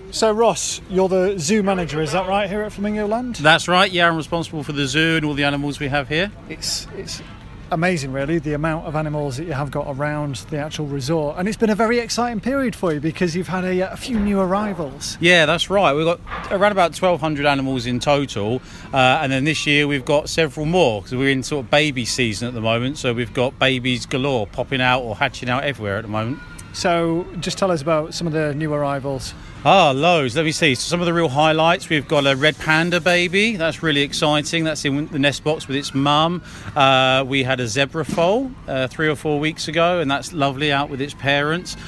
So Ross, you're the zoo manager, is that right, here at Flamingo Land? That's right, yeah, I'm responsible for the zoo and all the animals we have here. It's amazing, really, the amount of animals that you have got around the actual resort. And it's been a very exciting period for you because you've had a few new arrivals. Yeah, that's right. We've got around about 1,200 animals in total. And then this year we've got several more because we're in sort of baby season at the moment. So we've got babies galore popping out or hatching out everywhere at the moment. So just tell us about some of the new arrivals. Loads. Let me see. So some of the real highlights, we've got a red panda baby. That's really exciting. That's in the nest box with its mum. We had a zebra foal 3 or 4 weeks ago, and that's lovely out with its parents.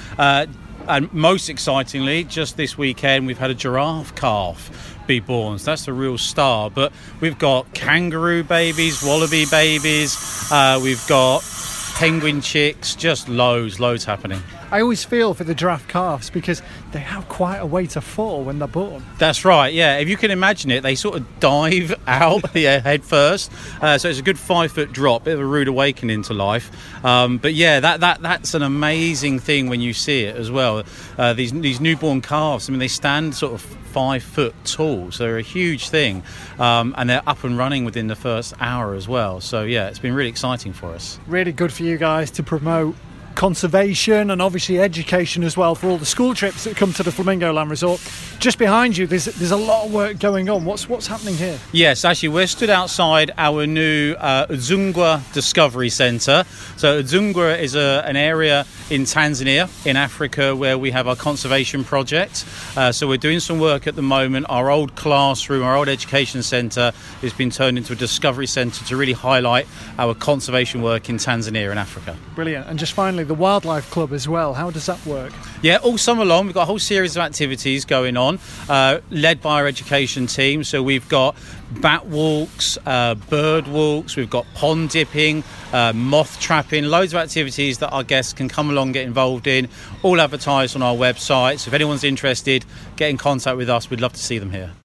And most excitingly, just this weekend, we've had a giraffe calf be born. So that's the real star. But we've got kangaroo babies, wallaby babies. We've got penguin chicks, just loads happening. I always feel for the giraffe calves because they have quite a way to fall when they're born. That's right, yeah. If you can imagine it, they sort of dive out head first. So it's a good 5 foot drop, bit of a rude awakening to life. But yeah, that's an amazing thing when you see it as well. These newborn calves, I mean, they stand sort of 5 foot tall, so they're a huge thing. And they're up and running within the first hour as well. So yeah, it's been really exciting for us. Really good for you guys to promote conservation and obviously education as well for all the school trips that come to the Flamingo Land Resort. Just behind you, there's a lot of work going on. What's happening here? Yes, actually, we're stood outside our new Udzungwa Discovery Centre. So Udzungwa is an area in Tanzania, in Africa, where we have our conservation project. So we're doing some work at the moment. Our old classroom, our old education centre has been turned into a discovery centre to really highlight our conservation work in Tanzania and Africa. Brilliant. And just finally, the Wildlife Club as well. How does that work? Yeah, all summer long we've got a whole series of activities going on, led by our education team. So we've got bat walks, bird walks, we've got pond dipping, moth trapping, loads of activities that our guests can come along and get involved in, all advertised on our website. So if anyone's interested, get in contact with us. We'd love to see them here.